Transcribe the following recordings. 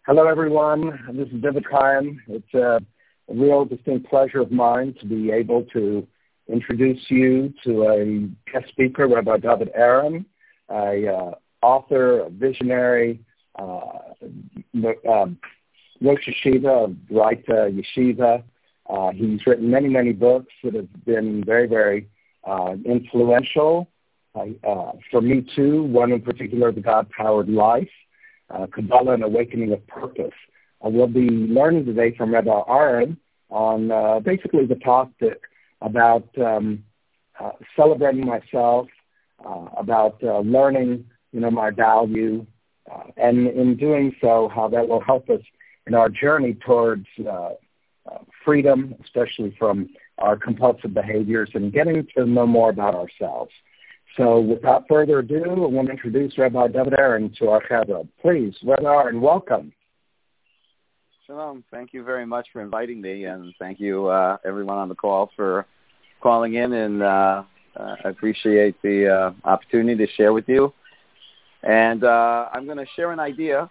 Hello, everyone. This is David Chaim. It's a real distinct pleasure of mine to be able to introduce you to a guest speaker, Rabbi David Aaron, a author, a visionary, Rosh Yeshiva of Wright Yeshiva. He's written many, many books that have been very, very influential for me too. One in particular, The God-Powered Life, Kabbalah and Awakening of Purpose. We'll be learning today from Rabbi Aaron on basically the topic about celebrating myself, about learning, my value, and in doing so, how that will help us in our journey towards freedom, especially from our compulsive behaviors, and getting to know more about ourselves. So without further ado, I want to introduce Rabbi David Aaron to our Chevra. Please, Rabbi Aaron, welcome. Shalom. Thank you very much for inviting me, and thank you, everyone on the call, for calling in, and I appreciate the opportunity to share with you. And I'm going to share an idea,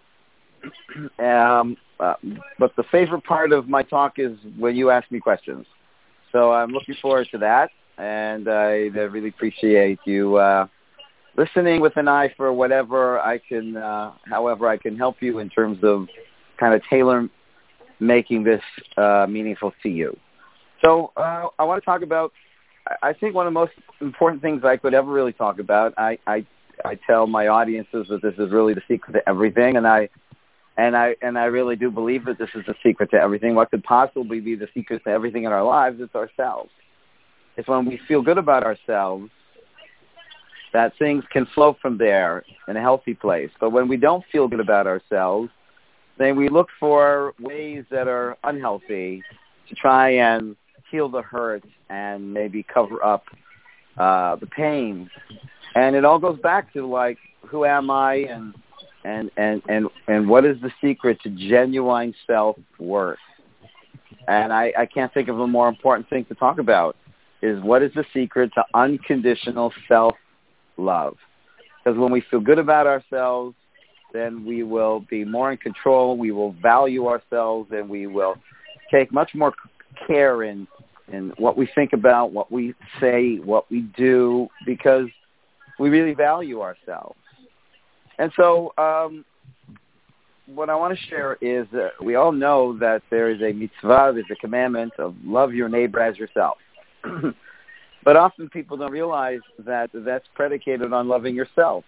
but the favorite part of my talk is when you ask me questions. So I'm looking forward to that. And I really appreciate you listening with an eye for whatever I can, however I can help you in terms of kind of tailor making this meaningful to you. So I want to talk about, I think one of the most important things I could ever really talk about. I tell my audiences that this is really the secret to everything, and I really do believe that this is the secret to everything. What could possibly be the secret to everything in our lives is ourselves. It's when we feel good about ourselves that things can flow from there in a healthy place. But when we don't feel good about ourselves, then we look for ways that are unhealthy to try and heal the hurt and maybe cover up the pain. And it all goes back to, like, who am I and what is the secret to genuine self-worth? And I can't think of a more important thing to talk about, is what is the secret to unconditional self-love. Because when we feel good about ourselves, then we will be more in control, we will value ourselves, and we will take much more care in what we think about, what we say, what we do, because we really value ourselves. And so what I want to share is we all know that there is a mitzvah, there's a commandment of love your neighbor as yourself. But often people don't realize that that's predicated on loving yourself.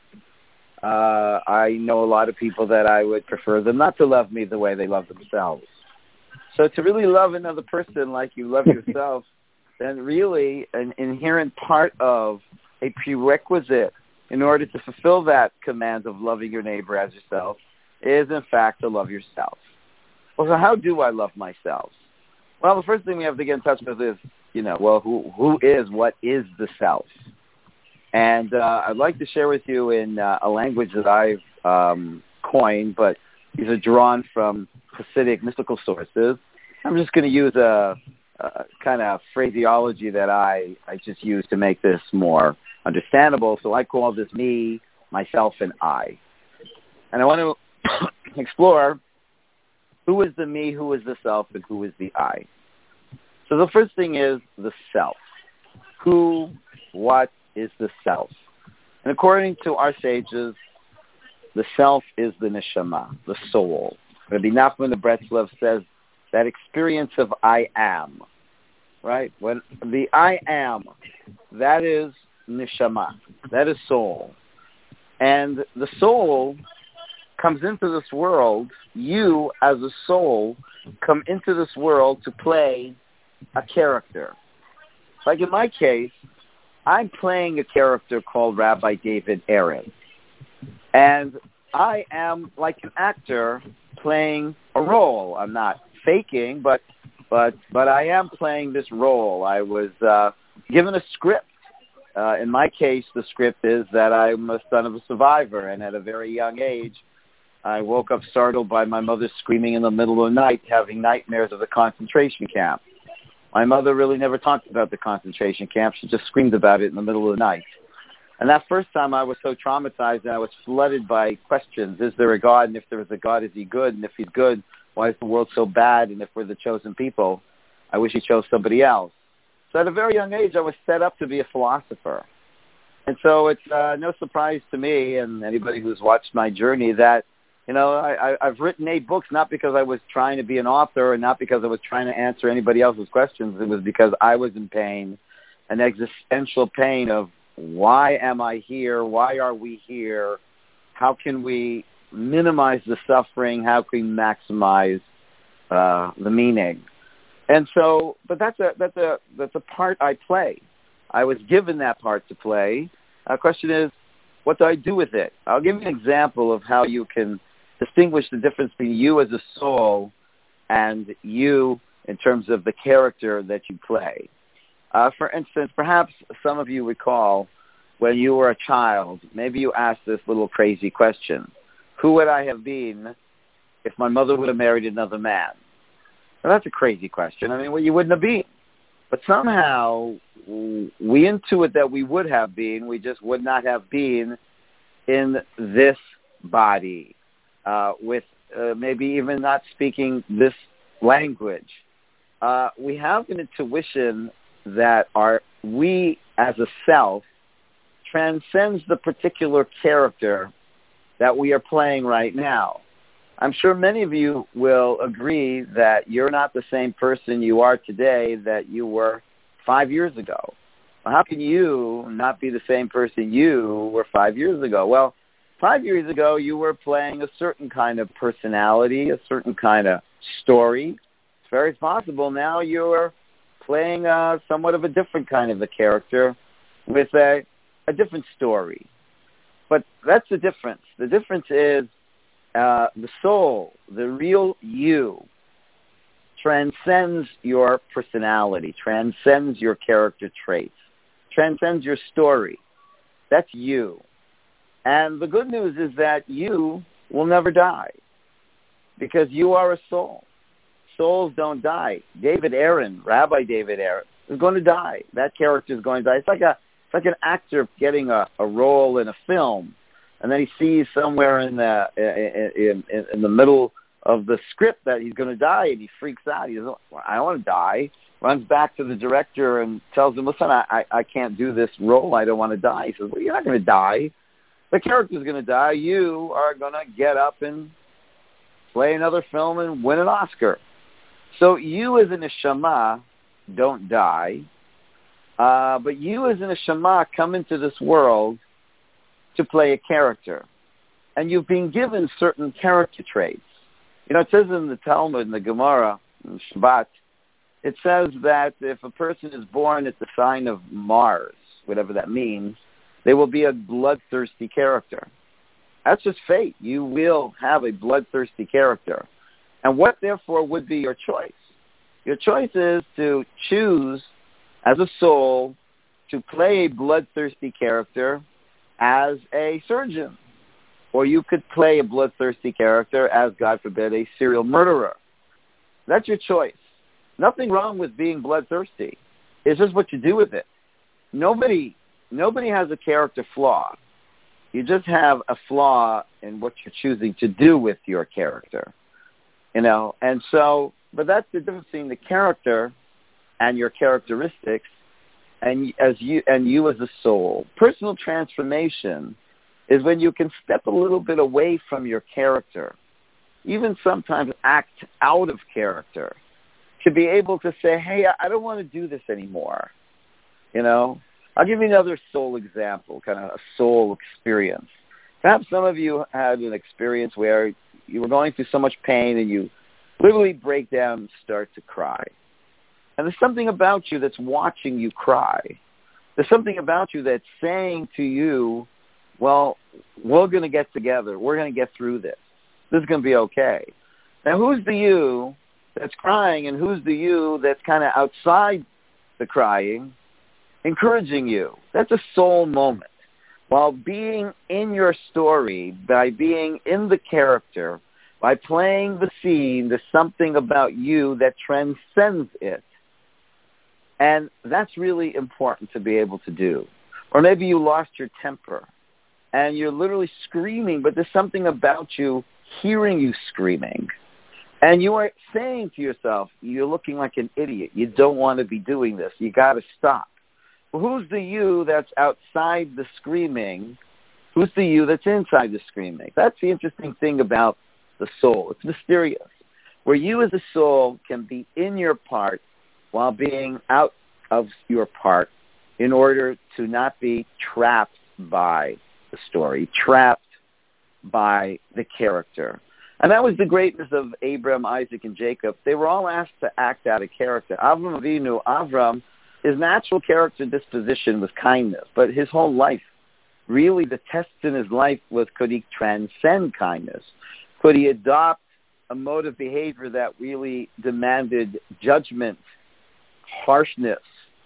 I know a lot of people that I would prefer them not to love me the way they love themselves. So to really love another person like you love yourself, then really an inherent part of a prerequisite in order to fulfill that command of loving your neighbor as yourself is, in fact, to love yourself. Well, so how do I love myself? Well, the first thing we have to get in touch with is, what is the self? And I'd like to share with you in a language that I've coined, but these are drawn from Hasidic mystical sources. I'm just going to use a kind of phraseology that I just use to make this more understandable. So I call this me, myself, and I. And I want to explore who is the me, who is the self, and who is the I. So the first thing is the self. Who, what is the self? And according to our sages, the self is the neshama, the soul. Rabbi Nachman the Breslov says that experience of I am, right? When the I am, that is neshama, that is soul. And the soul comes into this world, you as a soul come into this world to play a character. Like in my case, I'm playing a character called Rabbi David Aaron. And I am like an actor playing a role. I'm not faking, but I am playing this role. I was given a script. In my case, the script is that I'm a son of a survivor, and at a very young age, I woke up startled by my mother screaming in the middle of the night, having nightmares of the concentration camp. My mother really never talked about the concentration camp. She just screamed about it in the middle of the night. And that first time I was so traumatized and I was flooded by questions. Is there a God? And if there is a God, is he good? And if he's good, why is the world so bad? And if we're the chosen people, I wish he chose somebody else. So at a very young age, I was set up to be a philosopher. And so it's no surprise to me and anybody who's watched my journey that, I've written 8 books not because I was trying to be an author and not because I was trying to answer anybody else's questions. It was because I was in pain, an existential pain of why am I here? Why are we here? How can we minimize the suffering? How can we maximize the meaning? And so, but that's a part I play. I was given that part to play. The question is, what do I do with it? I'll give you an example of how you can distinguish the difference between you as a soul and you in terms of the character that you play. For instance, perhaps some of you recall when you were a child, maybe you asked this little crazy question: who would I have been if my mother would have married another man? Well, that's a crazy question. I mean, well, you wouldn't have been. But somehow we intuit that we would have been. We just would not have been in this body with maybe even not speaking this language. We have an intuition that we as a self transcends the particular character that we are playing right now. I'm sure many of you will agree that you're not the same person you are today that you were 5 years ago. Well, how can you not be the same person you were 5 years ago? Well, 5 years ago you were playing a certain kind of personality, a certain kind of story. It's very possible now you're playing somewhat of a different kind of a character with a different story. But that's the difference. The difference is the soul, the real you, transcends your personality, transcends your character traits, transcends your story. That's you. And the good news is that you will never die because you are a soul. Souls don't die. Rabbi David Aaron, is going to die. That character is going to die. It's like an actor getting a role in a film, and then he sees somewhere in the middle of the script that he's going to die, and he freaks out. He says, I don't want to die. Runs back to the director and tells him, listen, I can't do this role. I don't want to die. He says, well, you're not going to die. The character's going to die. You are going to get up and play another film and win an Oscar. So you as an neshama don't die, but you as an neshama come into this world to play a character. And you've been given certain character traits. It says in the Talmud, in the Gemara, in Shabbat, it says that if a person is born at the sign of Mars, whatever that means, they will be a bloodthirsty character. That's just fate. You will have a bloodthirsty character. And what, therefore, would be your choice? Your choice is to choose, as a soul, to play a bloodthirsty character as a surgeon. Or you could play a bloodthirsty character as, God forbid, a serial murderer. That's your choice. Nothing wrong with being bloodthirsty. It's just what you do with it. Nobody has a character flaw. You just have a flaw in what you're choosing to do with your character. And so, but that's the difference between the character and your characteristics and you as a soul. Personal transformation is when you can step a little bit away from your character, even sometimes act out of character, to be able to say, hey, I don't want to do this anymore. I'll give you another soul example, kind of a soul experience. Perhaps some of you had an experience where you were going through so much pain and you literally break down and start to cry. And there's something about you that's watching you cry. There's something about you that's saying to you, well, we're going to get together. We're going to get through this. This is going to be okay. Now, who's the you that's crying and who's the you that's kind of outside the crying, encouraging you? That's a soul moment. While being in your story, by being in the character, by playing the scene, there's something about you that transcends it. And that's really important to be able to do. Or maybe you lost your temper and you're literally screaming, but there's something about you hearing you screaming. And you are saying to yourself, you're looking like an idiot. You don't want to be doing this. You got to stop. Well, who's the you that's outside the screaming? Who's the you that's inside the screaming? That's the interesting thing about the soul. It's mysterious. Where you as a soul can be in your part while being out of your part in order to not be trapped by the story, trapped by the character. And that was the greatness of Abraham, Isaac, and Jacob. They were all asked to act out a character. Avram Avinu, Avram, his natural character disposition was kindness, but his whole life, really the test in his life was, could he transcend kindness? Could he adopt a mode of behavior that really demanded judgment, harshness?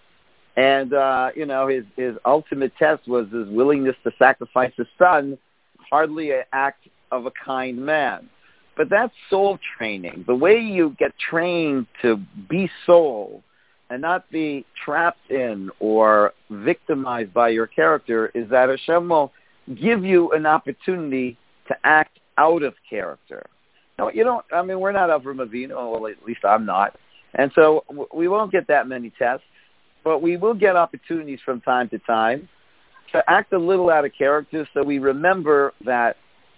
And, his ultimate test was his willingness to sacrifice his son, hardly an act of a kind man. But that's soul training. The way you get trained to be soul and not be trapped in or victimized by your character is that Hashem will give you an opportunity to act out of character. No, we're not Avram Avinu, well, at least I'm not. And so we won't get that many tests, but we will get opportunities from time to time to act a little out of character so we remember that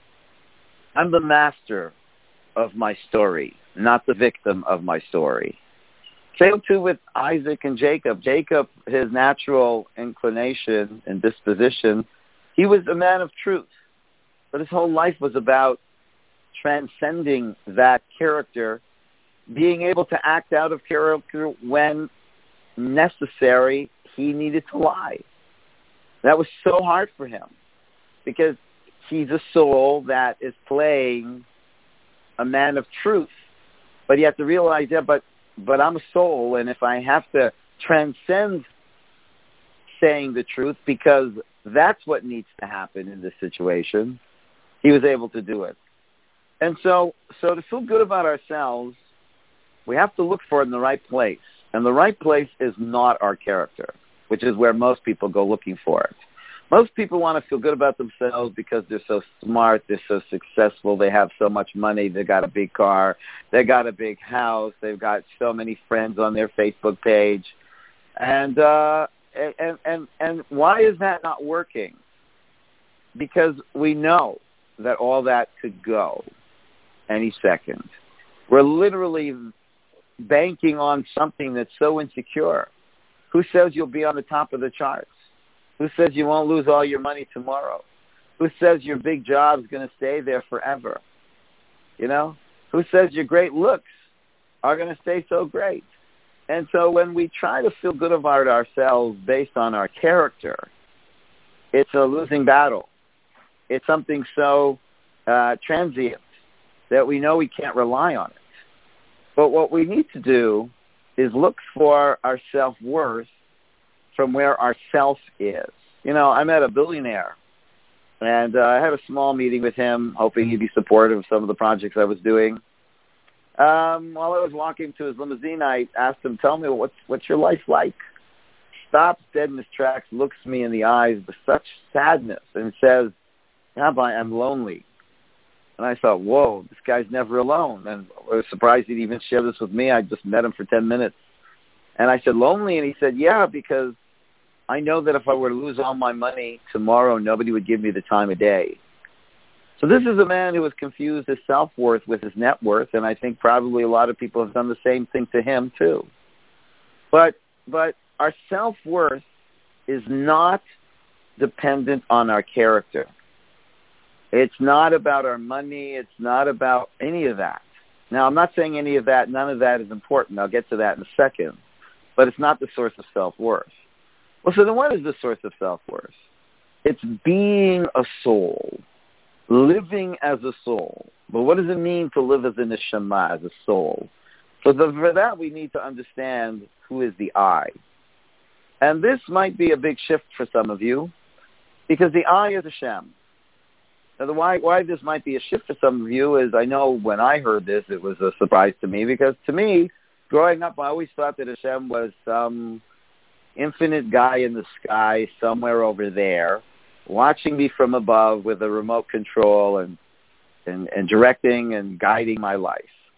I'm the master of my story, not the victim of my story. Same too with Isaac and Jacob. Jacob, his natural inclination and disposition, he was a man of truth. But his whole life was about transcending that character, being able to act out of character when necessary. He needed to lie. That was so hard for him because he's a soul that is playing a man of truth. But you have to realize, but I'm a soul, and if I have to transcend saying the truth because that's what needs to happen in this situation, he was able to do it. And so to feel good about ourselves, we have to look for it in the right place. And the right place is not our character, which is where most people go looking for it. Most people want to feel good about themselves because they're so smart, they're so successful, they have so much money, they got a big car, they got a big house, they've got so many friends on their Facebook page. And why is that not working? Because we know that all that could go any second. We're literally banking on something that's so insecure. Who says you'll be on the top of the charts? Who says you won't lose all your money tomorrow? Who says your big job is going to stay there forever? Who says your great looks are going to stay so great? And so when we try to feel good about ourselves based on our character, it's a losing battle. It's something so transient that we know we can't rely on it. But what we need to do is look for our self-worth from where our self is. I met a billionaire, and I had a small meeting with him, hoping he'd be supportive of some of the projects I was doing. While I was walking to his limousine, I asked him, tell me, what's your life like? Stops dead in his tracks, looks me in the eyes with such sadness, and says, Rabbi, I'm lonely. And I thought, whoa, this guy's never alone. And I was surprised he'd even share this with me. I just met him for 10 minutes. And I said, lonely? And he said, yeah, because I know that if I were to lose all my money tomorrow, nobody would give me the time of day. So this is a man who has confused his self-worth with his net worth, and I think probably a lot of people have done the same thing to him too. But our self-worth is not dependent on our character. It's not about our money. It's not about any of that. Now, I'm not saying any of that. None of that is important. I'll get to that in a second. But it's not the source of self-worth. Well, so then what is the source of self-worth? It's being a soul, living as a soul. But what does it mean to live as a neshama, as a soul? For that, we need to understand who is the I. And this might be a big shift for some of you, because the I is Hashem. Now, why this might be a shift for some of you is I know when I heard this, it was a surprise to me, because to me, growing up, I always thought that Hashem was some infinite guy in the sky somewhere over there, watching me from above with a remote control and directing and guiding my life.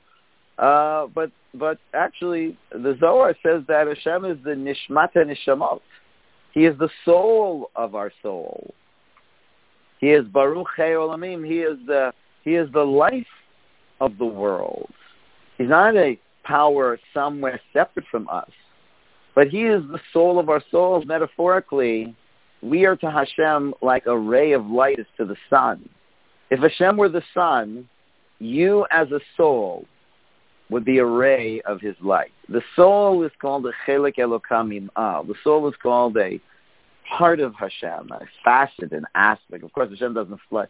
But actually, the Zohar says that Hashem is the Nishmat HaNishamot. He is the soul of our soul. He is Baruch Chei Olamim. He is the life of the world. He's not a power somewhere separate from us, but he is the soul of our souls. Metaphorically, we are to Hashem like a ray of light is to the sun. If Hashem were the sun, you as a soul would be a ray of his light. The soul is called a Chelek Elokam Im'al. The soul is called a part of Hashem, a facet, an aspect. Of course, Hashem doesn't slice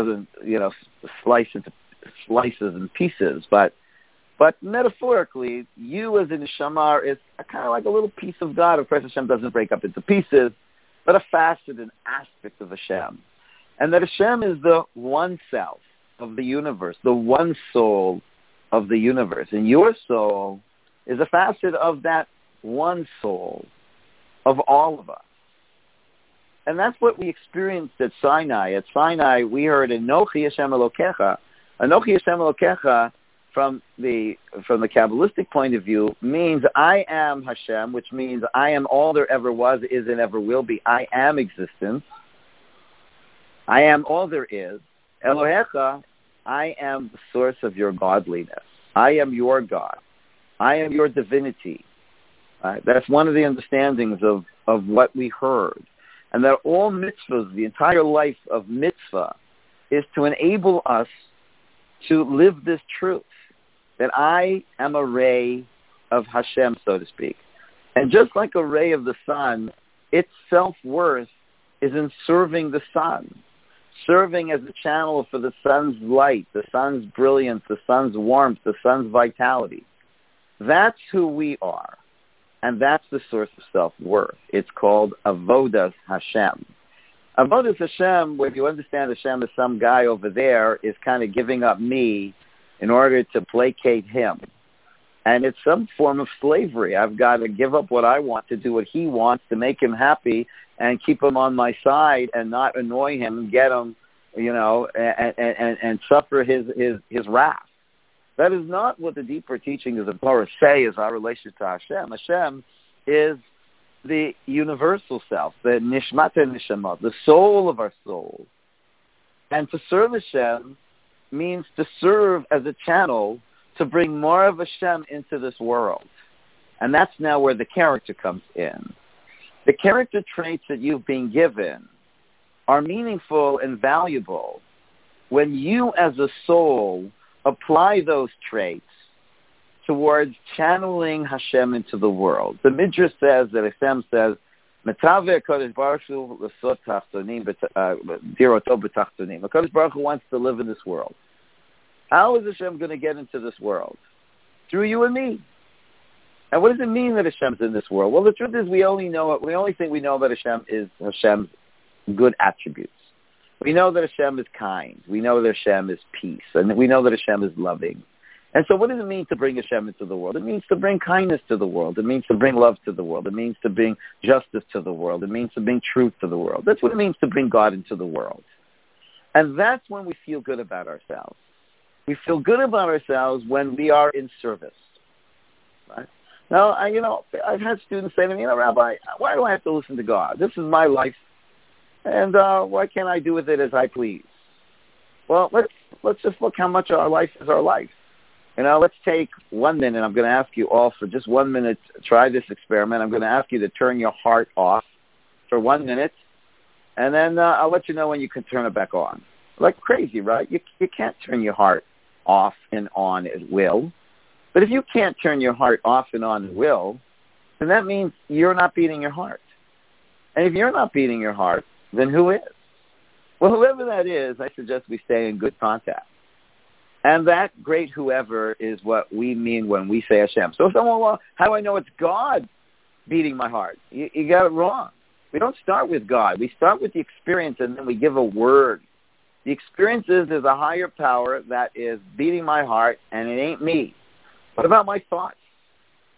into slices and pieces, but metaphorically, you as a neshama is kind of like a little piece of God. Of course, Hashem doesn't break up into pieces, but a facet, an aspect of Hashem. And that Hashem is the one self of the universe, the one soul of the universe. And your soul is a facet of that one soul of all of us. And that's what we experienced at Sinai. At Sinai, we heard Anochi Hashem Elokecha. Anochi Hashem Elokecha, from the Kabbalistic point of view, means I am Hashem, which means I am all there ever was, is, and ever will be. I am existence. I am all there is. Elohecha, I am the source of your godliness. I am your God. I am your divinity. That's one of the understandings of what we heard. And that all mitzvahs, the entire life of mitzvah, is to enable us to live this truth, that I am a ray of Hashem, so to speak. And just like a ray of the sun, its self-worth is in serving the sun, serving as a channel for the sun's light, the sun's brilliance, the sun's warmth, the sun's vitality. That's who we are. And that's the source of self-worth. It's called Avodas Hashem. Avodas Hashem, where you understand Hashem as some guy over there, is kind of giving up me in order to placate him. And it's some form of slavery. I've got to give up what I want to do what he wants to make him happy and keep him on my side and not annoy him and get him, and suffer his wrath. That is not what the deeper teachings of the Torah say is our relationship to Hashem. Hashem is the universal self, the Nishmat HaNishamot, the soul of our soul. And to serve Hashem means to serve as a channel to bring more of Hashem into this world. And that's now where the character comes in. The character traits that you've been given are meaningful and valuable when you as a soul apply those traits towards channeling Hashem into the world. The Midrash says that Hashem says, HaKadosh Baruch Hu wants to live in this world. How is Hashem going to get into this world? Through you and me. And what does it mean that Hashem's in this world? Well, the truth is the only thing we know about Hashem is Hashem's good attributes. We know that Hashem is kind. We know that Hashem is peace. And we know that Hashem is loving. And so what does it mean to bring Hashem into the world? It means to bring kindness to the world. It means to bring love to the world. It means to bring justice to the world. It means to bring truth to the world. That's what it means to bring God into the world. And that's when we feel good about ourselves. We feel good about ourselves when we are in service. Right? Now, I've had students say to me, Rabbi, why do I have to listen to God? This is my life. And why can't I do with it as I please? Well, let's just look how much our life is our life. Let's take 1 minute. I'm going to ask you all for just 1 minute, try this experiment. I'm going to ask you to turn your heart off for 1 minute, and then I'll let you know when you can turn it back on. Like crazy, right? You can't turn your heart off and on at will. But if you can't turn your heart off and on at will, then that means you're not beating your heart. And if you're not beating your heart, then who is? Well, whoever that is, I suggest we stay in good contact. And that great whoever is what we mean when we say Hashem. So if someone, well, how do I know it's God beating my heart? You got it wrong. We don't start with God. We start with the experience, and then we give a word. The experience is there's a higher power that is beating my heart, and it ain't me. What about my thoughts?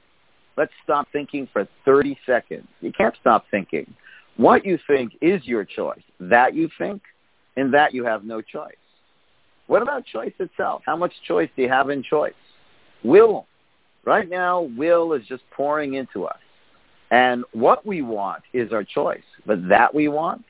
let's stop thinking for 30 seconds. You can't stop thinking. What you think is your choice. That you think, and that you have no choice. What about choice itself? How much choice do you have in choice? Will. Right now, will is just pouring into us. And what we want is our choice. But that we want,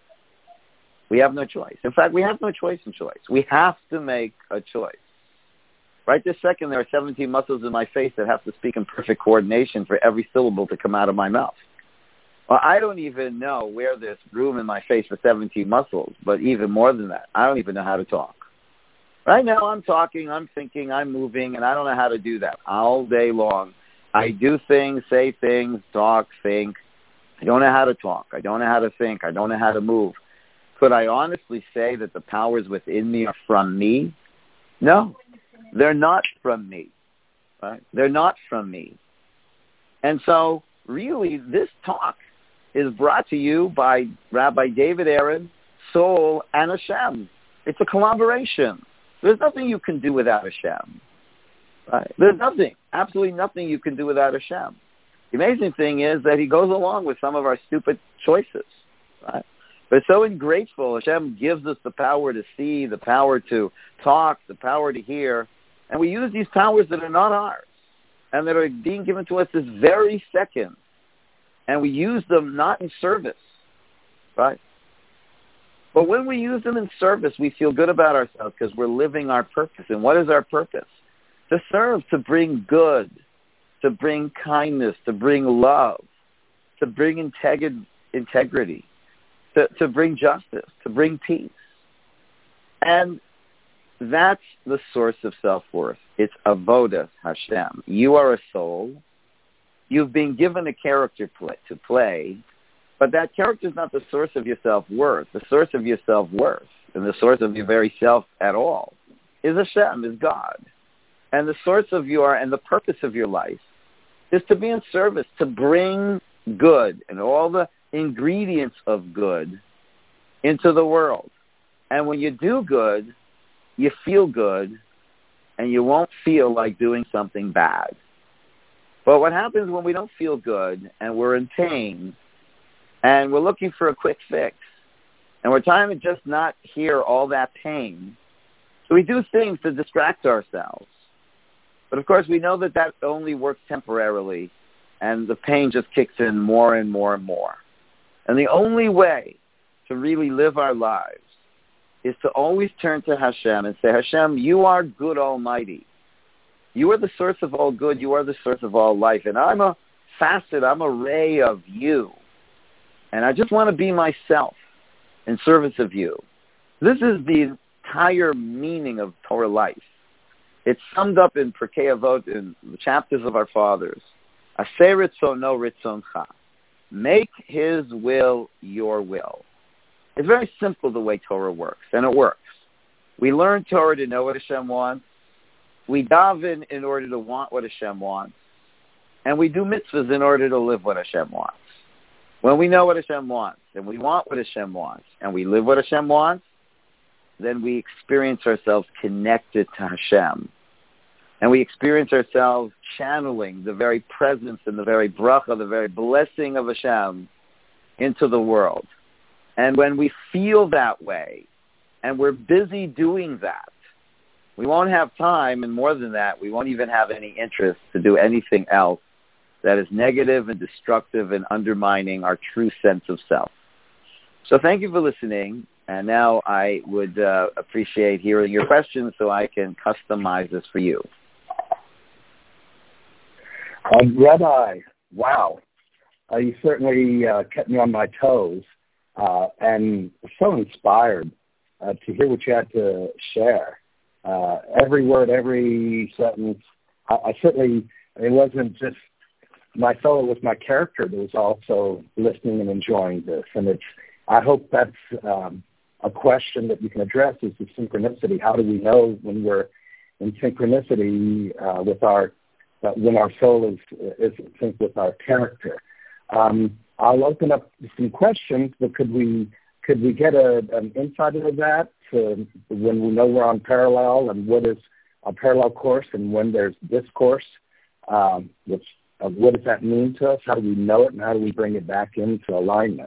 we have no choice. In fact, we have no choice in choice. We have to make a choice. Right this second, there are 17 muscles in my face that have to speak in perfect coordination for every syllable to come out of my mouth. Well, I don't even know where there's room in my face for 17 muscles, but even more than that, I don't even know how to talk. Right now, I'm talking, I'm thinking, I'm moving, and I don't know how to do that all day long. I do things, say things, talk, think. I don't know how to talk. I don't know how to think. I don't know how to move. Could I honestly say that the powers within me are from me? No, they're not from me. Right? They're not from me. And so, really, this talk is brought to you by Rabbi David Aaron, Soul, and Hashem. It's a collaboration. There's nothing you can do without Hashem. Right? There's nothing, absolutely nothing you can do without Hashem. The amazing thing is that he goes along with some of our stupid choices. Right? We're so ungrateful. Hashem gives us the power to see, the power to talk, the power to hear, and we use these powers that are not ours and that are being given to us this very second. And we use them not in service, right? But when we use them in service, we feel good about ourselves because we're living our purpose. And what is our purpose? To serve, to bring good, to bring kindness, to bring love, to bring integrity, to bring justice, to bring peace. And that's the source of self-worth. It's avodas Hashem. You are a soul. You've been given a character to play, but that character is not the source of your self-worth. The source of your self-worth and the source of your very self at all is Hashem, is God. And the source of your, and the purpose of your life is to be in service, to bring good and all the ingredients of good into the world. And when you do good, you feel good, and you won't feel like doing something bad. But what happens when we don't feel good and we're in pain and we're looking for a quick fix and we're trying to just not hear all that pain, so we do things to distract ourselves. But of course, we know that that only works temporarily and the pain just kicks in more and more and more. And the only way to really live our lives is to always turn to Hashem and say, Hashem, you are good Almighty. You are the source of all good. You are the source of all life. And I'm a facet, I'm a ray of you. And I just want to be myself in service of you. This is the entire meaning of Torah life. It's summed up in Pirkei Avot, in the chapters of our fathers. Aseh ritzono ritzoncha. Make his will your will. It's very simple the way Torah works, and it works. We learn Torah to know what Hashem wants. We daven in order to want what Hashem wants. And we do mitzvahs in order to live what Hashem wants. When we know what Hashem wants, and we want what Hashem wants, and we live what Hashem wants, then we experience ourselves connected to Hashem. And we experience ourselves channeling the very presence and the very bracha, the very blessing of Hashem into the world. And when we feel that way, and we're busy doing that, we won't have time, and more than that, we won't even have any interest to do anything else that is negative and destructive and undermining our true sense of self. So thank you for listening, and now I would appreciate hearing your questions so I can customize this for you. Rabbi, wow. You certainly kept me on my toes and so inspired to hear what you had to share. Every word, every sentence, I certainly, it wasn't just my soul, it was my character that was also listening and enjoying this. And I hope that's a question that you can address, is the synchronicity. How do we know when we're in synchronicity with when our soul is in sync with our character? I'll open up some questions, but could we get an insight into that to when we know we're on parallel, and what is a parallel course and when there's discourse, which What does that mean to us? How do we know it, and how do we bring it back into alignment?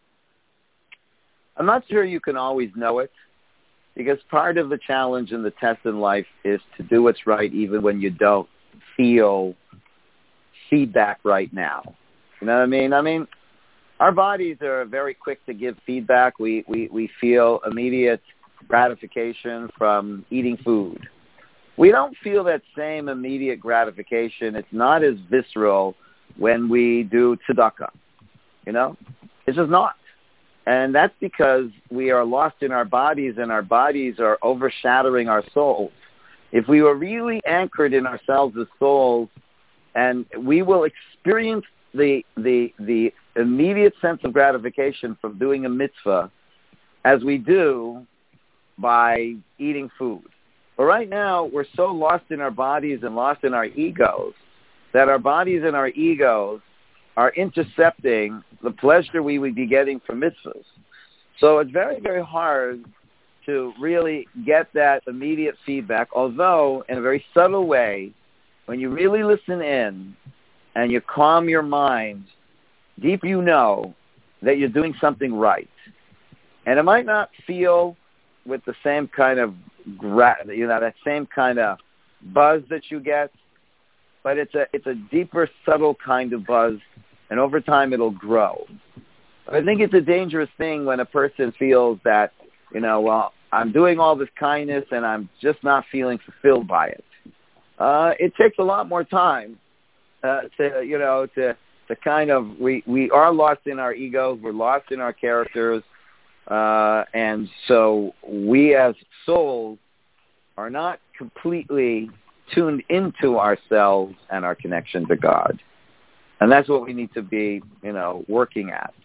I'm not sure you can always know it, because part of the challenge and the test in life is to do what's right even when you don't feel feedback right now. You know what I mean? I mean, our bodies are very quick to give feedback. We feel immediate gratification from eating food. We don't feel that same immediate gratification. It's not as visceral when we do tzedakah. You know? It's just not. And that's because we are lost in our bodies, and our bodies are overshadowing our souls. If we were really anchored in ourselves as souls, and we will experience the immediate sense of gratification from doing a mitzvah as we do by eating food. But right now, we're so lost in our bodies and lost in our egos that our bodies and our egos are intercepting the pleasure we would be getting from mitzvahs. So it's very, very hard to really get that immediate feedback, although in a very subtle way, when you really listen in and you calm your mind, deep you know that you're doing something right. And it might not feel with the same kind of, that same kind of buzz that you get, but it's a deeper, subtle kind of buzz, and over time it'll grow. But I think it's a dangerous thing when a person feels that, well, I'm doing all this kindness and I'm just not feeling fulfilled by it. It takes a lot more time to kind of, we are lost in our egos, we're lost in our characters, and so we as souls are not completely tuned into ourselves and our connection to God. And that's what we need to be, working at.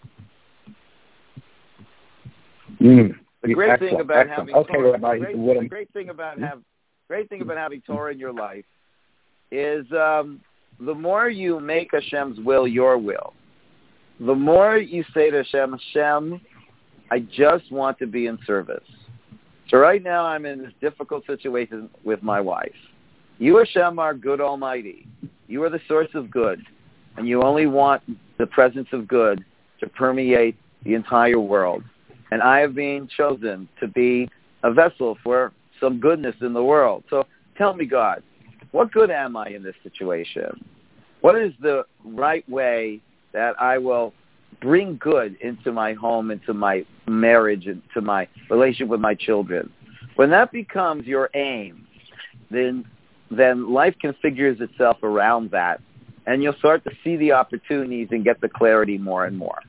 The great thing about having Torah, the great thing about having Torah in your life is the more you make Hashem's will your will, the more you say to Hashem, I just want to be in service. So right now I'm in this difficult situation with my wife. You, Hashem, are good Almighty. You are the source of good, and you only want the presence of good to permeate the entire world. And I have been chosen to be a vessel for some goodness in the world. So tell me, God, what good am I in this situation? What is the right way that I will bring good into my home, into my marriage, into my relationship with my children? When that becomes your aim, then life configures itself around that, and you'll start to see the opportunities and get the clarity more and more.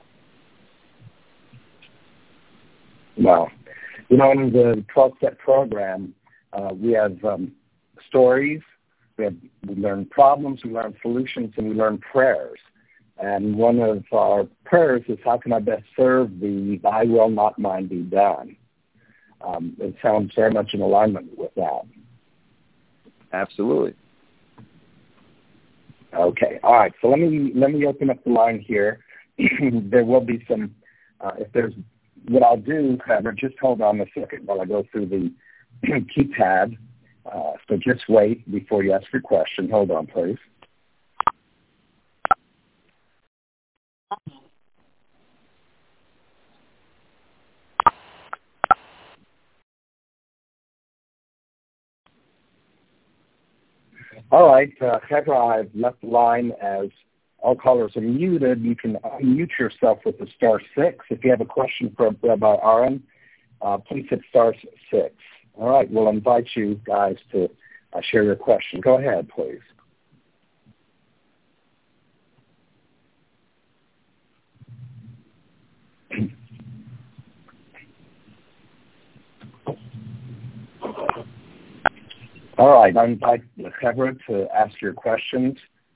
Wow. In the 12-step program, we have stories, we learn problems, we learn solutions, and we learn prayers. And one of our prayers is, how can I best serve thee? Thy will, not mine, be done. It sounds very much in alignment with that. Absolutely. Okay. All right. So let me open up the line here. There will be some. If there's what I'll do, Trevor, just hold on a second while I go through the keypad. So just wait before you ask your question. Hold on, please. All right, Trevor, I've left the line as all callers are muted. You can unmute yourself with the *6. If you have a question for Rabbi Aaron, please hit *6. All right, we'll invite you guys to share your question. Go ahead, please. All right, I invite Trevor to ask your questions.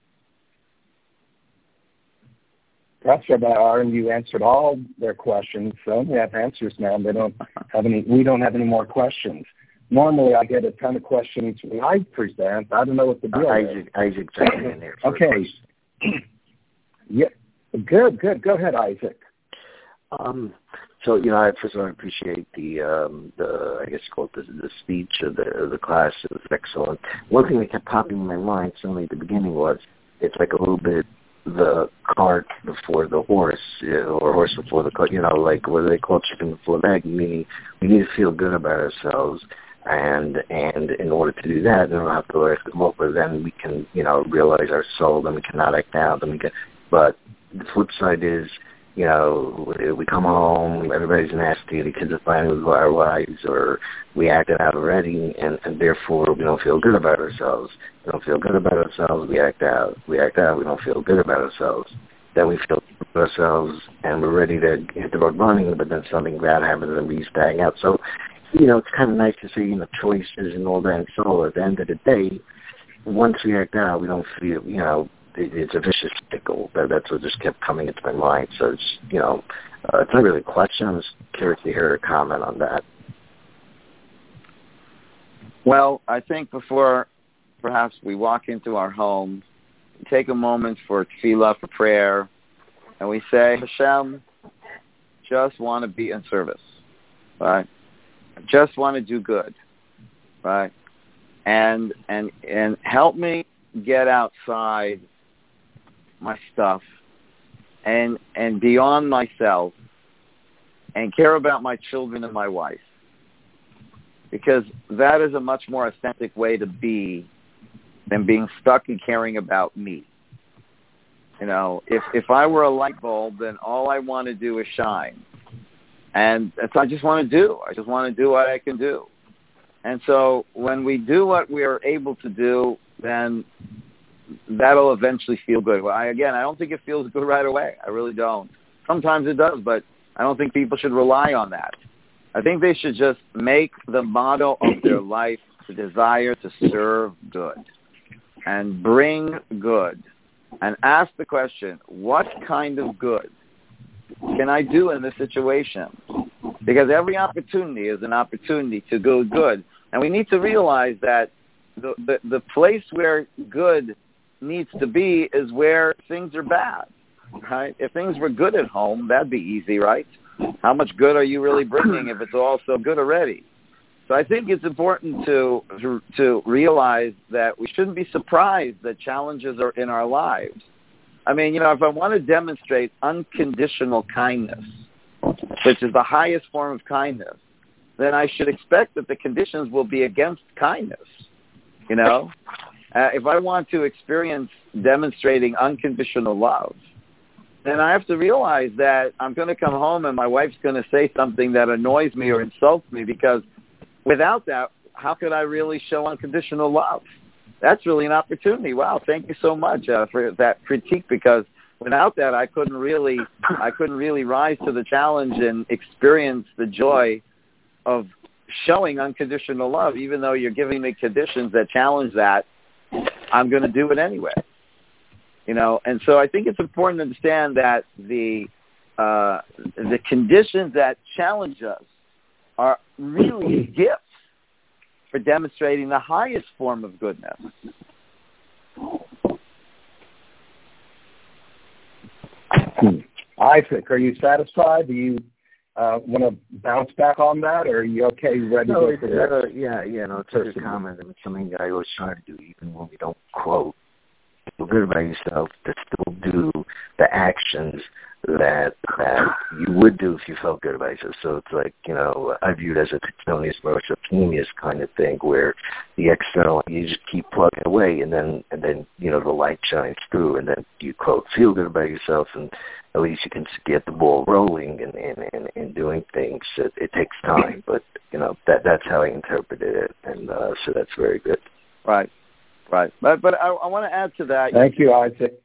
Perhaps, Rabbi Aaron, you answered all their questions, so we have answers now. We don't have any more questions. Normally, I get a ton of questions when I present. I don't know what the deal is. Isaac jumping in there. Okay. Yeah. Good. Go ahead, Isaac. So, I first of all appreciate the I guess you call it the speech of the class. It was excellent. One thing that kept popping in my mind, certainly at the beginning, was it's like a little bit the cart before the horse, or horse before the cart, like what do they call chicken before the egg, meaning we need to feel good about ourselves. And in order to do that, then we'll have to let it go, but then we can, realize our soul, then we cannot act out, but the flip side is, we come home, everybody's nasty, the kids are fighting with our wives, or we acted out already, and therefore we don't feel good about ourselves. We don't feel good about ourselves, we act out. We act out, we don't feel good about ourselves. Then we feel good about ourselves, and we're ready to hit the road running, but then something bad happens and we stag out. So, it's kind of nice to see, choices and all that. And so at the end of the day, once we act out, we don't feel, it's a vicious cycle. That's what just kept coming into my mind. So it's, it's not really a question. I'm just curious to hear a comment on that. Well, I think before perhaps we walk into our home, we take a moment for tefillah, for prayer, and we say, Hashem, just want to be in service, right? I just want to do good, right? And help me get outside my stuff and beyond myself and care about my children and my wife, because that is a much more authentic way to be than being stuck and caring about me. If I were a light bulb, then all I want to do is shine. And that's what I just want to do. I just want to do what I can do. And so when we do what we are able to do, then that'll eventually feel good. Well, I don't think it feels good right away. I really don't. Sometimes it does, but I don't think people should rely on that. I think they should just make the motto of their life the desire to serve good and bring good, and ask the question, what kind of good can I do in this situation? Because every opportunity is an opportunity to go good. And we need to realize that the place where good needs to be is where things are bad, right? If things were good at home, that'd be easy, right? How much good are you really bringing if it's all so good already? So I think it's important to realize that we shouldn't be surprised that challenges are in our lives. I mean, if I want to demonstrate unconditional kindness, which is the highest form of kindness, then I should expect that the conditions will be against kindness. If I want to experience demonstrating unconditional love, then I have to realize that I'm going to come home and my wife's going to say something that annoys me or insults me, because without that, how could I really show unconditional love? That's really an opportunity. Wow, thank you so much for that critique, because without that, I couldn't really rise to the challenge and experience the joy of showing unconditional love. Even though you're giving me conditions that challenge that, I'm going to do it anyway. And so I think it's important to understand that the conditions that challenge us are really gifts for demonstrating the highest form of goodness. Isaac, are you satisfied? Do you want to bounce back on that, or are you okay, ready to go for that? It's a good comment. It's something that I always try to do, even when we don't quote. Feel good about yourself, to still do the actions that you would do if you felt good about yourself. So it's like, I view it as a Tectonius versus Optimius kind of thing, where the external, you just keep plugging away, and then the light shines through, and then you, quote, feel good about yourself, and at least you can get the ball rolling and doing things. It takes time, but, that's how I interpreted it, and so that's very good. Right. But I want to add to that. Thank you, Isaac.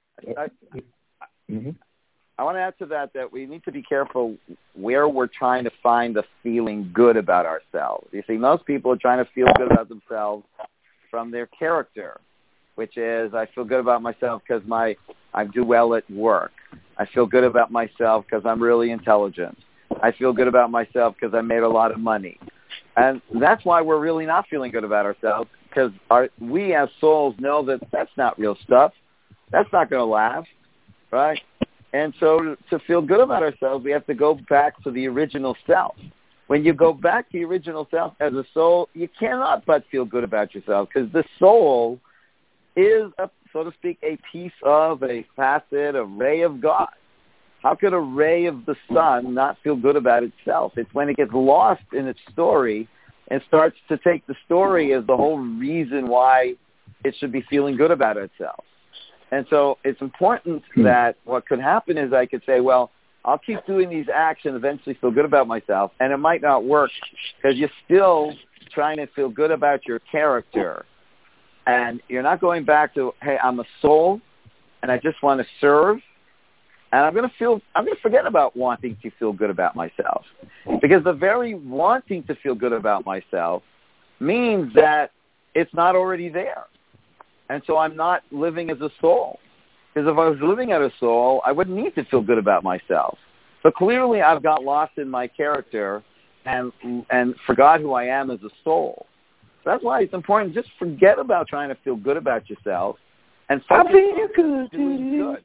I want to add to that we need to be careful where we're trying to find the feeling good about ourselves. You see, most people are trying to feel good about themselves from their character, which is, I feel good about myself because I do well at work. I feel good about myself because I'm really intelligent. I feel good about myself because I made a lot of money. And that's why we're really not feeling good about ourselves, because we as souls know that that's not real stuff. That's not going to last, right? And so to feel good about ourselves, we have to go back to the original self. When you go back to the original self as a soul, you cannot but feel good about yourself, because the soul is a so to speak, a piece of, a facet, a ray of God. How could a ray of the sun not feel good about itself? It's when it gets lost in its story and starts to take the story as the whole reason why it should be feeling good about itself. And so it's important that what could happen is I could say, well, I'll keep doing these acts and eventually feel good about myself, and it might not work because you're still trying to feel good about your character. And you're not going back to, hey, I'm a soul, and I just want to serve, and I'm going to forget about wanting to feel good about myself. Because the very wanting to feel good about myself means that it's not already there. And so I'm not living as a soul. Because if I was living as a soul, I wouldn't need to feel good about myself. So clearly I've got lost in my character and forgot who I am as a soul. That's why it's important. Just forget about trying to feel good about yourself and focus on doing good.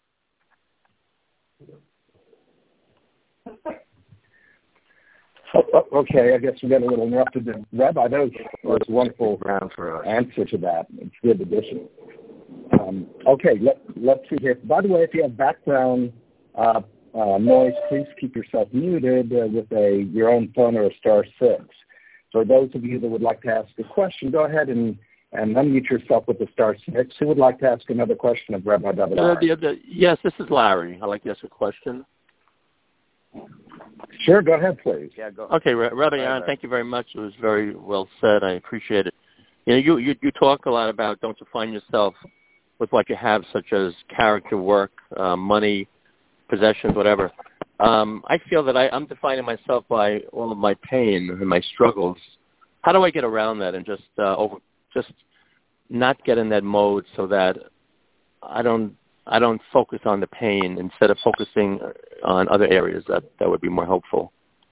Okay, I guess we got a little interrupted. Rabbi, that was a wonderful answer to that. It's a good addition. Okay, let's see here. By the way, if you have background noise, please keep yourself muted with your own phone or a *6. For those of you that would like to ask a question, go ahead and unmute yourself with the *6. Who would like to ask another question of Rabbi David? Yes, this is Larry. I'd like to ask a question. Sure, go ahead, please. Yeah, go. Okay, Rabbi Aaron, thank you very much. It was very well said. I appreciate it. You talk a lot about don't define yourself with what you have, such as character, work, money, possessions, whatever. I feel that I'm defining myself by all of my pain and my struggles. How do I get around that and just not get in that mode so that I don't focus on the pain instead of focusing on other areas that would be more helpful?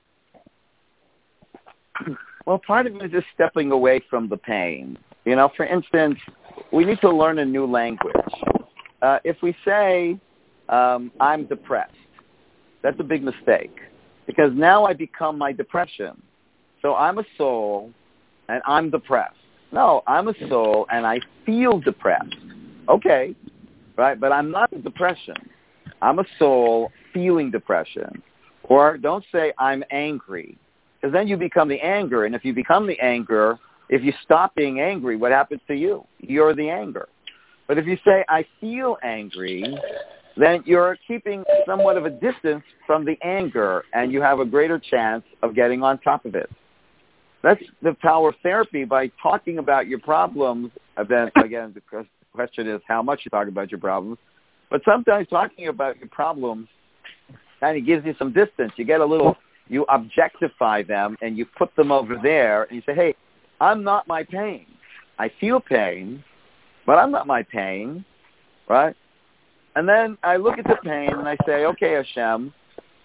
Well, part of it is just stepping away from the pain. For instance, we need to learn a new language. If we say, I'm depressed, that's a big mistake because now I become my depression. So I'm a soul and I'm depressed. No, I'm a soul and I feel depressed. Okay, right? But I'm not a depression. I'm a soul feeling depression. Or don't say I'm angry because then you become the anger. And if you become the anger, if you stop being angry, what happens to you? You're the anger. But if you say I feel angry, then you're keeping somewhat of a distance from the anger, and you have a greater chance of getting on top of it. That's the power of therapy, by talking about your problems. Then, again, the question is how much you talk about your problems. But sometimes talking about your problems kind of gives you some distance. You objectify them, and you put them over there, and you say, hey, I'm not my pain. I feel pain, but I'm not my pain, right? And then I look at the pain and I say, okay, Hashem,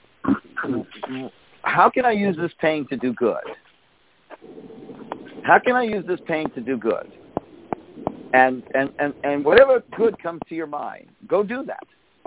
how can I use this pain to do good? How can I use this pain to do good? And whatever good comes to your mind, go do that,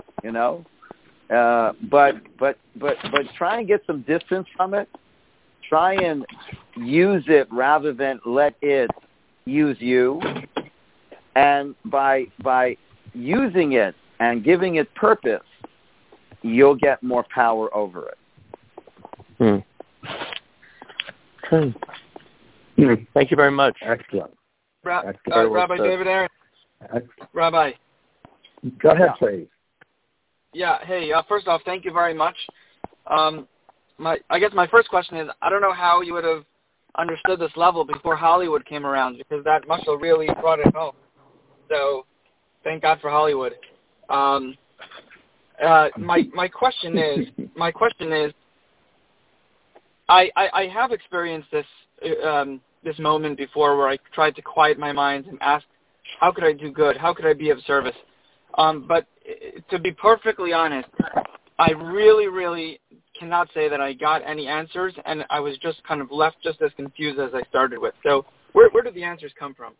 But try and get some distance from it. Try and use it rather than let it use you. And by using it and giving it purpose, you'll get more power over it. Okay. Thank you very much. Excellent. Rabbi David Aaron. Rabbi. Go ahead, please. Yeah, hey, first off, thank you very much. I guess my first question is, I don't know how you would have understood this level before Hollywood came around, because that must have really brought it home. So thank God for Hollywood. My question is, I have experienced this moment before where I tried to quiet my mind and ask, how could I do good? How could I be of service? But to be perfectly honest, I really, really cannot say that I got any answers, and I was just kind of left just as confused as I started with. So where did the answers come from?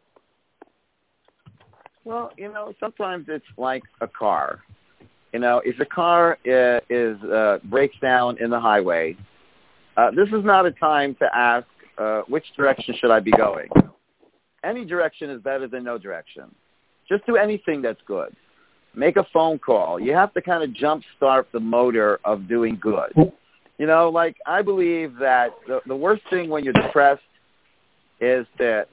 Well, sometimes it's like a car. If the car breaks down in the highway, this is not a time to ask, which direction should I be going? Any direction is better than no direction. Just do anything that's good. Make a phone call. You have to kind of jumpstart the motor of doing good. You know, like I believe that the worst thing when you're depressed is to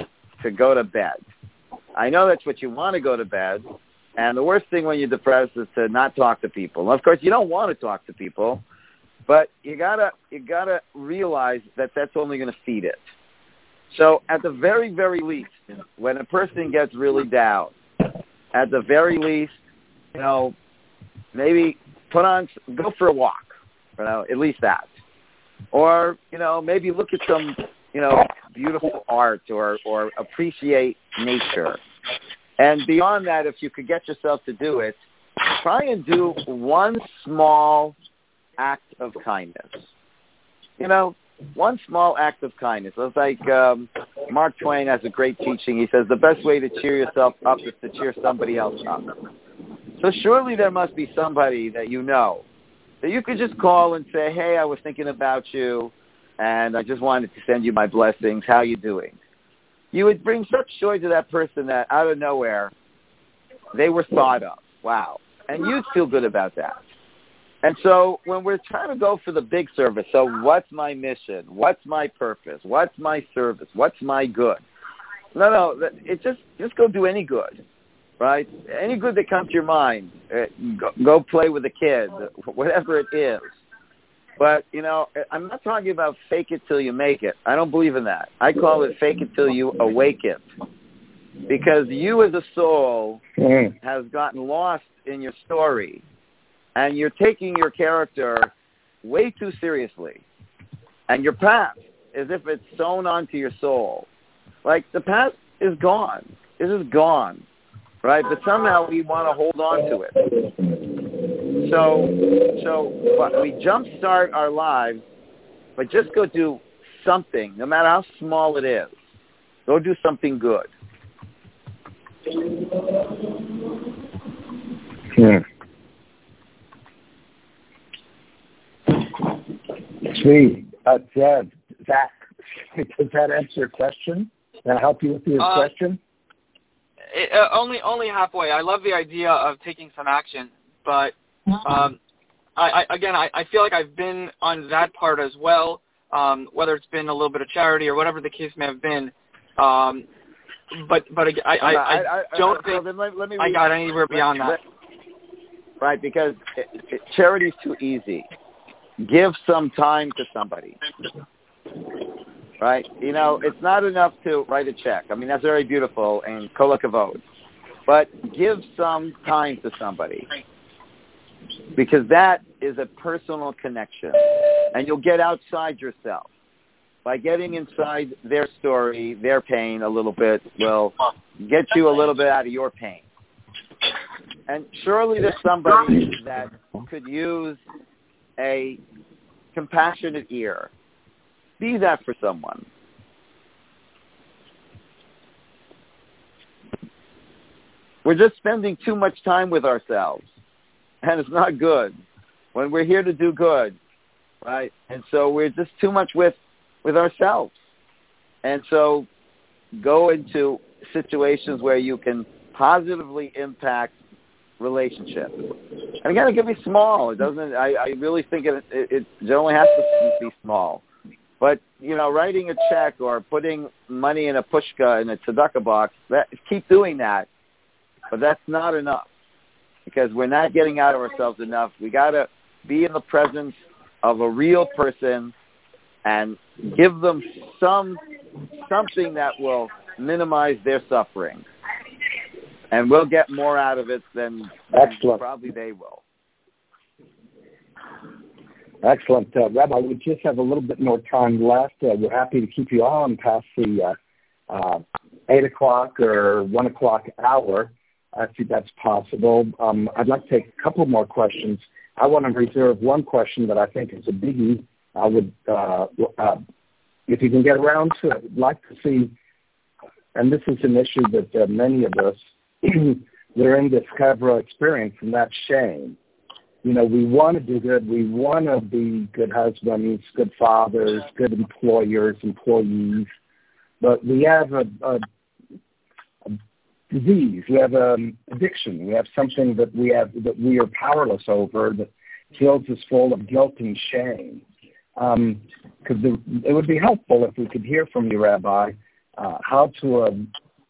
go to bed. I know that's what you want to go to bed, and the worst thing when you're depressed is to not talk to people. And of course, you don't want to talk to people, but you gotta realize that that's only going to feed it. So at the very, very least, when a person gets really down, at the very least, you know, maybe go for a walk, you know, at least that. Or, you know, maybe look at some, you know, beautiful art or appreciate nature. And beyond that, if you could get yourself to do it, try and do one small act of kindness. You know, one small act of kindness. It's like Mark Twain has a great teaching. He says the best way to cheer yourself up is to cheer somebody else up. So surely there must be somebody that you know that you could just call and say, hey, I was thinking about you, and I just wanted to send you my blessings. How you doing? You would bring such joy to that person that out of nowhere, they were thought of. Wow. And you'd feel good about that. And so when we're trying to go for the big service, so what's my mission? What's my purpose? What's my service? What's my good? No, it just go do any good, right? Any good that comes to your mind. Go play with a kid, whatever it is. But, you know, I'm not talking about fake it till you make it. I don't believe in that. I call it fake it till you awake it. Because you as a soul has gotten lost in your story. And you're taking your character way too seriously. And your past, as if it's sewn onto your soul. Like, the past is gone. It is gone, right? But somehow we want to hold on to it. So we jumpstart our lives, but just go do something, no matter how small it is. Go do something good. Sweet. Zach, does that answer your question? Can I help you with your question? Only halfway. I love the idea of taking some action, but I feel like I've been on that part as well, whether it's been a little bit of charity or whatever the case may have been. But I don't think I got anywhere beyond that. Right, because charity's too easy. Give some time to somebody. Right? You know, it's not enough to write a check. I mean, that's very beautiful and kol hakavod. But give some time to somebody. Because that is a personal connection. And you'll get outside yourself. By getting inside their story, their pain a little bit will get you a little bit out of your pain. And surely there's somebody that could use a compassionate ear. Be that for someone. We're just spending too much time with ourselves. And it's not good. When we're here to do good, right? And so we're just too much with ourselves. And so go into situations where you can positively impact relationships. And again, it can be small. It doesn't. I really think it only has to be small. But you know, writing a check or putting money in a pushka in a tzedakah box, keep doing that. But that's not enough, because we're not getting out of ourselves enough. We got to be in the presence of a real person and give them something that will minimize their suffering. And we'll get more out of it than probably they will. Excellent. Rabbi, we just have a little bit more time left. We're happy to keep you on past the 8 o'clock or 1 o'clock hour. I think that's possible. I'd like to take a couple more questions. I want to reserve one question that I think is a biggie. I would, if you can get around to it, I'd like to see, and this is an issue that many of us we're in this Kavra experience, and that's shame. You know, we want to do good. We want to be good husbands, good fathers, good employers, employees. But we have disease. We have addiction. We have something that we are powerless over that fills us full of guilt and shame. Because it would be helpful if we could hear from you, Rabbi, how to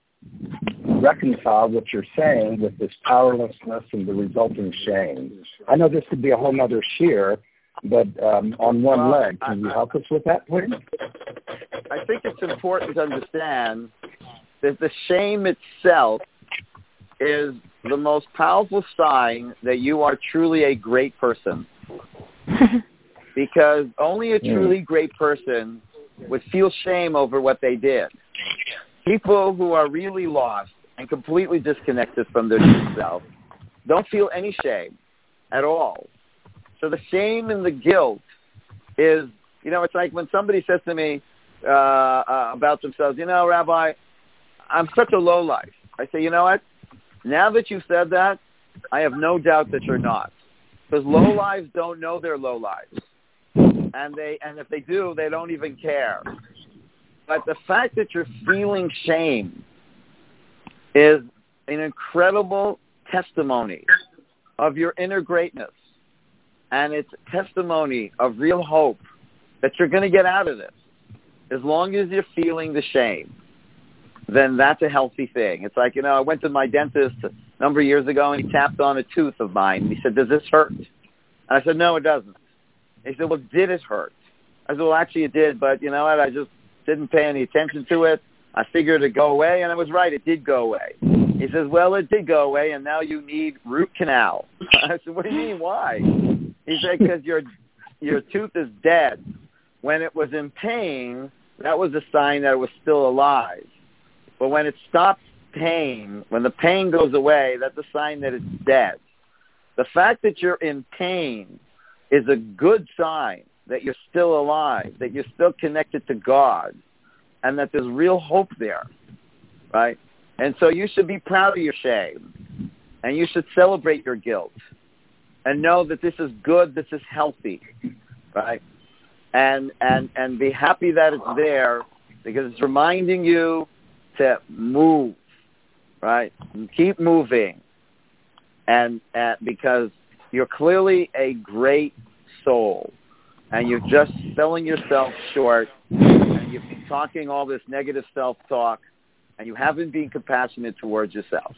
reconcile what you're saying with this powerlessness and the resulting shame. I know this could be a whole other shear, but on one leg, can you help us with that, please? I think it's important to understand that the shame itself is the most powerful sign that you are truly a great person. Because only a truly great person would feel shame over what they did. People who are really lost and completely disconnected from their true self don't feel any shame at all. So the shame and the guilt is, it's like when somebody says to me about themselves, Rabbi, I'm such a lowlife. I say, you know what? Now that you said that, I have no doubt that you're not. Because lowlives don't know they're lowlives. And if they do, they don't even care. But the fact that you're feeling shame is an incredible testimony of your inner greatness. And it's testimony of real hope that you're going to get out of this. As long as you're feeling the shame, then that's a healthy thing. It's like, I went to my dentist a number of years ago, and he tapped on a tooth of mine. And he said, does this hurt? And I said, no, it doesn't. He said, well, did it hurt? I said, well, actually it did, but you know what? I just didn't pay any attention to it. I figured it'd go away, and I was right. It did go away. He says, well, it did go away, and now you need root canal. I said, what do you mean? Why? He said, because your tooth is dead. When it was in pain, that was a sign that it was still alive. But when it stops pain, when the pain goes away, that's a sign that it's dead. The fact that you're in pain is a good sign that you're still alive, that you're still connected to God, and that there's real hope there, right? And so you should be proud of your shame, and you should celebrate your guilt, and know that this is good, this is healthy, right? And be happy that it's there, because it's reminding you to move, right? And keep moving, and because you're clearly a great soul, and you're just selling yourself short, and you've been talking all this negative self-talk, and you haven't been compassionate towards yourself.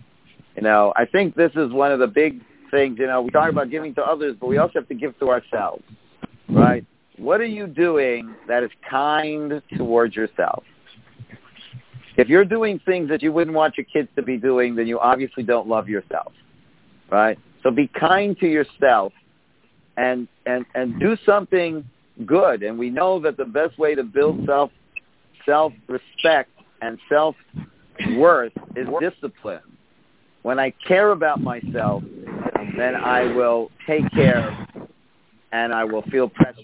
I think this is one of the big things. We talk about giving to others, but we also have to give to ourselves, right? What are you doing that is kind towards yourself? If you're doing things that you wouldn't want your kids to be doing, then you obviously don't love yourself, right? So be kind to yourself and do something good. And we know that the best way to build self-respect and self-worth is discipline. When I care about myself, then I will take care and I will feel precious.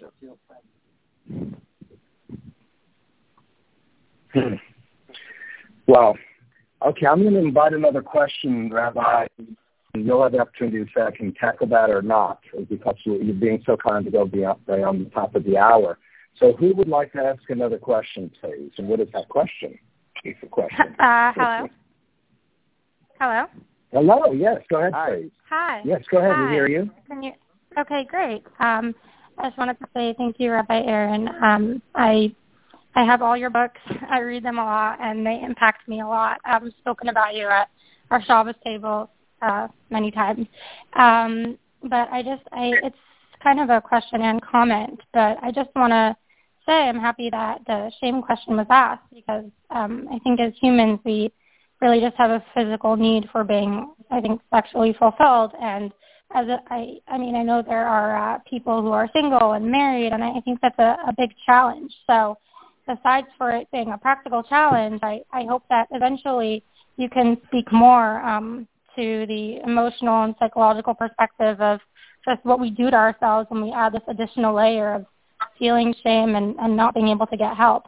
Well, okay, I'm going to invite another question, Rabbi. You'll have the opportunity to say I can tackle that or not, because you're being so kind to go beyond the top of the hour. So who would like to ask another question, please? And what is that question? It's a question. Hello? Hello? Hello, yes, go ahead, Hi. please. Hi. Yes, go ahead, Hi. we hear you. Okay, great. I just wanted to say thank you, Rabbi Aaron. I have all your books. I read them a lot, and they impact me a lot. I've spoken about you at our Shabbos table many times. But it's kind of a question and comment, but I just want to say I'm happy that the shame question was asked, because I think as humans we really just have a physical need for being, I think, sexually fulfilled. And I know there are people who are single and married, and I think that's a big challenge. So besides for it being a practical challenge, I hope that eventually you can speak more to the emotional and psychological perspective of just what we do to ourselves when we add this additional layer of feeling shame and not being able to get help.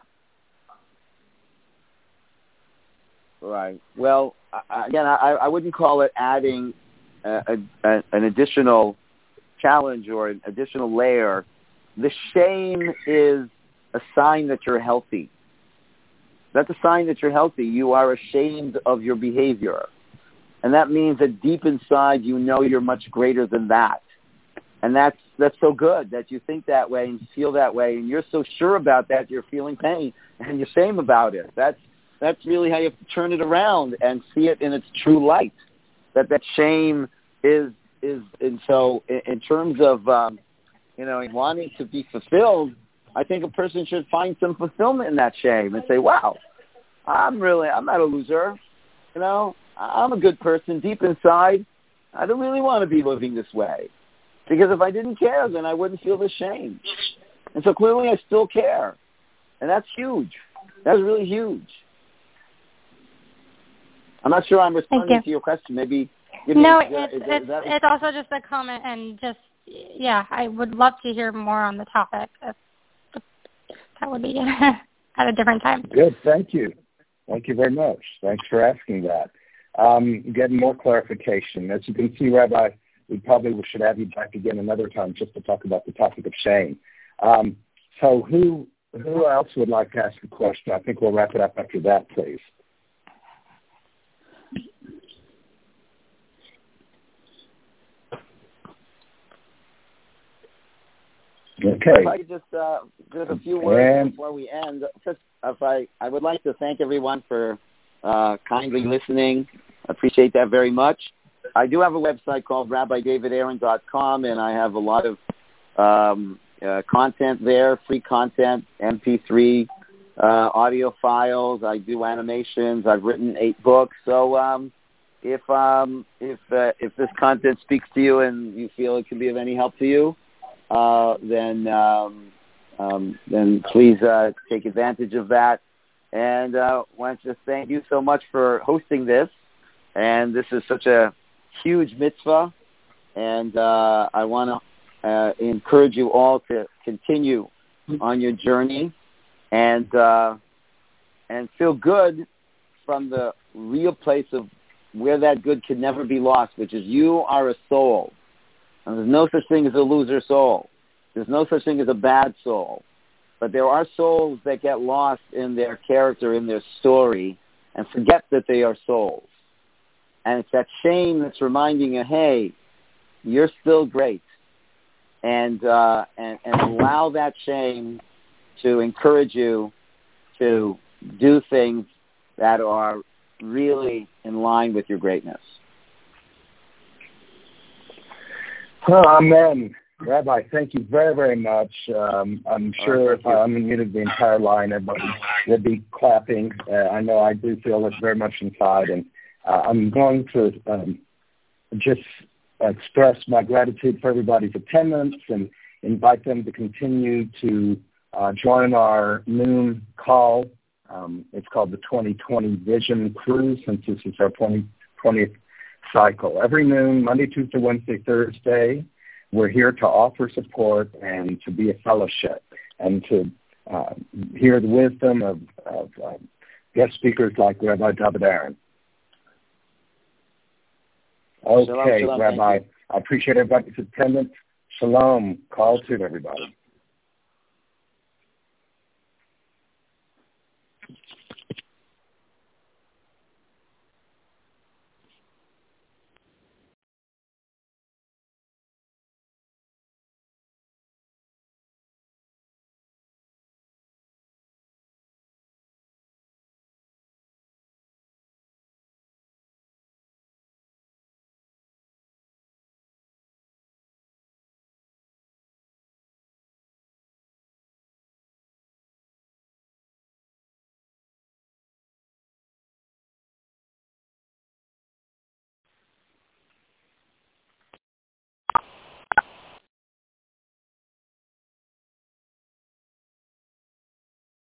Right. Well, again, I wouldn't call it adding an additional challenge or an additional layer. The shame is a sign that you're healthy. That's a sign that you're healthy. You are ashamed of your behavior. And that means that deep inside you know you're much greater than that. And that's so good that you think that way and feel that way, and you're so sure about that you're feeling pain and you're shame about it. That's really how you have to turn it around and see it in its true light. That shame is and so in terms of wanting to be fulfilled, I think a person should find some fulfillment in that shame and say, wow, I'm not a loser. I'm a good person. Deep inside, I don't really want to be living this way. Because if I didn't care, then I wouldn't feel the shame. And so clearly I still care. And that's huge. That's really huge. I'm not sure I'm responding to your question. Maybe. No, it's also just a comment, and just, I would love to hear more on the topic. That would be at a different time. Good, thank you. Thank you very much. Thanks for asking that. Getting more clarification. As you can see, Rabbi, we probably should have you back again another time just to talk about the topic of shame. So who else would like to ask a question? I think we'll wrap it up after that, please. Okay. If I could just a few words before we end. First, I would like to thank everyone for kindly listening. I appreciate that very much. I do have a website called RabbiDavidAaron.com, and I have a lot of content there, free content, MP3, audio files. I do animations. I've written 8 books. So if this content speaks to you and you feel it can be of any help to you, then please take advantage of that. And I want to thank you so much for hosting this. And this is such a huge mitzvah, and I want to encourage you all to continue on your journey and feel good from the real place of where that good can never be lost, which is you are a soul. And there's no such thing as a loser soul. There's no such thing as a bad soul. But there are souls that get lost in their character, in their story, and forget that they are souls. And it's that shame that's reminding you, hey, you're still great. And allow that shame to encourage you to do things that are really in line with your greatness. Amen. Rabbi, thank you very, very much. I'm sure if I unmuted the entire line, everybody would be clapping. I know I do feel it very much inside, and I'm going to just express my gratitude for everybody's attendance and invite them to continue to join our noon call. It's called the 2020 Vision Cruise, since this is our 2020th cycle. Every noon, Monday, Tuesday, Wednesday, Thursday, we're here to offer support and to be a fellowship and to hear the wisdom of guest speakers like Rabbi David Aaron. Okay, shalom, Rabbi, I appreciate everybody's attendance. Shalom. Call to everybody.